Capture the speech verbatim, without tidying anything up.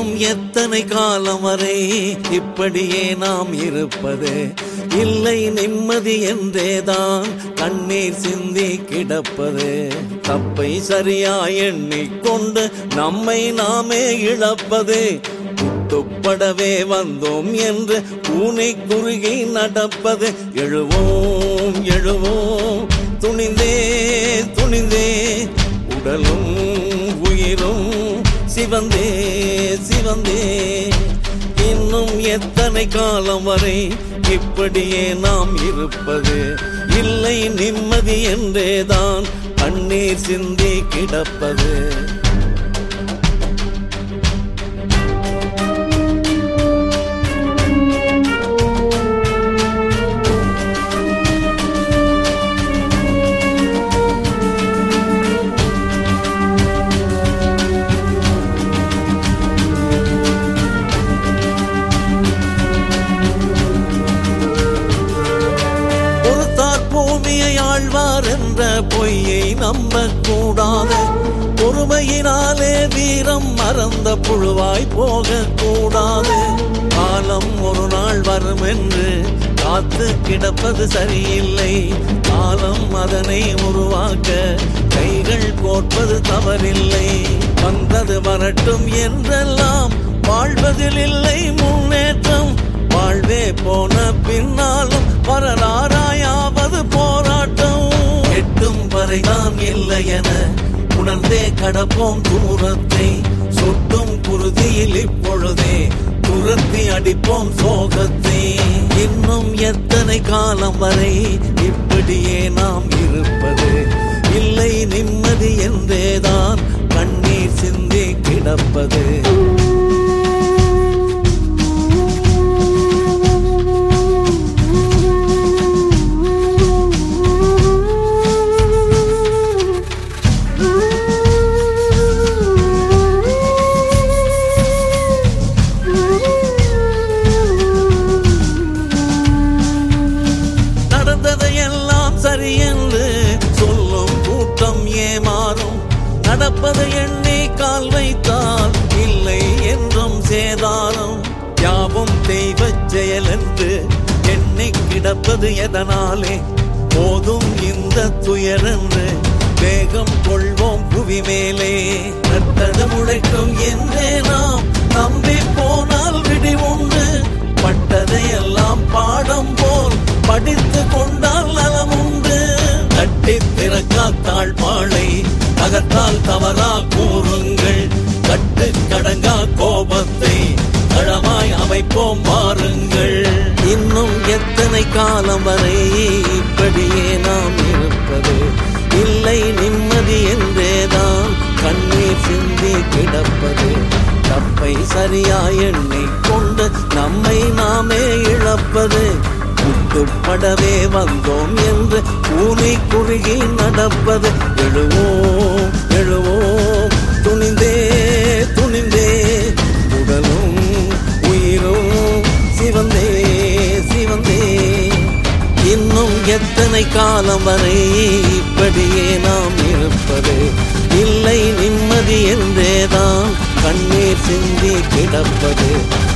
இன்னும் எத்தனை காலம் வரை இப்படியே நாம் இருப்பது? இல்லை நிம்மதி என்றேதான் கண்ணீர் சிந்தி கிடப்பது. தப்பை சரியா எண்ணிக்கொண்டு நம்மை நாமே இழப்பது. துப்படவே வந்தோம் என்று பூனை குறுகி நடப்பது. எழுவோம் எழுவோம் துணிந்தே துணிந்தே, உடலும் உயிரும் சிவந்தே சிவந்தே. இன்னும் எத்தனை காலம் வரை இப்படியே நாம் இருப்பது? இல்லை நிம்மதி என்றேதான் கண்ணீர் சிந்தி கிடப்பது. ஆழ்வார் என்ற பொய்யை நம்ப கூடாது. பொறுமையினாலே வீரம் மறந்த புழுவாய் போக கூடாது. காலம் ஒரு நாள் வரும் என்று காத்து கிடப்பது சரியில்லை. காலம் அதனை உருவாக்க கைகள் கோர்ப்பது தவறில்லை. வந்தது வரட்டும் என்றெல்லாம் வாழ்வதில் இல்லை முன்னேற்றம். வாழ்வே போன பின்னாலும் வரலாறாயாவது போராட்டம். எட்டும் வரைதான் இல்லை என உணர்ந்தே கடப்போம் தூரத்தை. சொட்டும் குருதியில் இப்பொழுதே துரத்தி அடிப்போம் சோகத்தை. இன்னும் எத்தனை காலம் வரை இப்படியே நாம் இருப்பது? இல்லை நிம்மதி என்றேதான் கண்ணீர் சிந்தி கிடப்பது. சரி என்று சொல்லும் கூட்டம் ஏமாறும். நடப்பதை எண்ணி கால் வைத்தால் இல்லை என்றும் சேதாரம். யாவும் தெய்வ செயல் என்று எண்ணி கிடப்பது எதனாலே? போதும் இந்த துயரென்று வேகம் கொள்வோம் புவி மேலே. நட்டது முளைக்கும் என்றே நாம் நம்பி போனால் விடி உண்டு. பட்டதை எல்லாம் பாடம் போல் படித்து கொண்டால் நலம் உண்டு. கட்டி திறக்கா தாழ்பாளை அகத்தால் தவறா கூறுங்கள். கட்டு கடங்கா கோபத்தை களமாய் அமைப்போம் வாருங்கள். இன்னும் எத்தனை காலம் வரை இப்படியே நாம் இருப்பது? இல்லை நிம்மதி என்றேதான் கண்ணீர் சிந்தி கிடப்பது. தப்பை சரியா எண்ணிக்கொண்டு நம்மை நாமே இழப்பது. துப்படவே வந்தோம் என்று பூனை குறுகி நடப்பது. எழுவோம் எழுவோம் துணிந்தே துணிந்தே, உடலும் உயிரும் சிவந்தே சிவந்தே. இன்னும் எத்தனை காலம் வரை இப்படியே நாம் இருப்பது? இல்லை நிம்மதி என்றேதான் கண்ணீர் சிந்தி கிடப்பது.